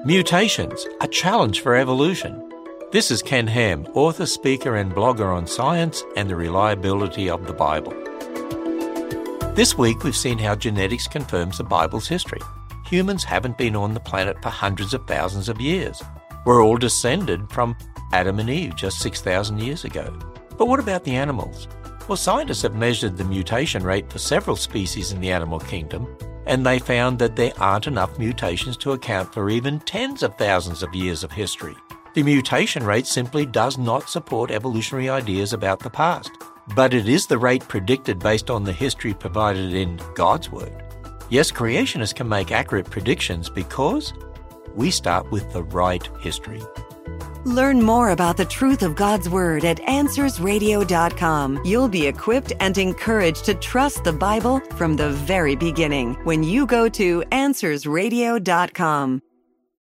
Mutations, a challenge for evolution. This is Ken Ham, author, speaker and blogger on science and the reliability of the Bible. This week we've seen how genetics confirms the Bible's history. Humans haven't been on the planet for hundreds of thousands of years. We're all descended from Adam and Eve just 6,000 years ago. But what about the animals? Well, scientists have measured the mutation rate for several species in the animal kingdom, and they found that there aren't enough mutations to account for even tens of thousands of years of history. The mutation rate simply does not support evolutionary ideas about the past, but it is the rate predicted based on the history provided in God's Word. Yes, creationists can make accurate predictions because we start with the right history. Learn more about the truth of God's Word at AnswersRadio.com. You'll be equipped and encouraged to trust the Bible from the very beginning when you go to AnswersRadio.com.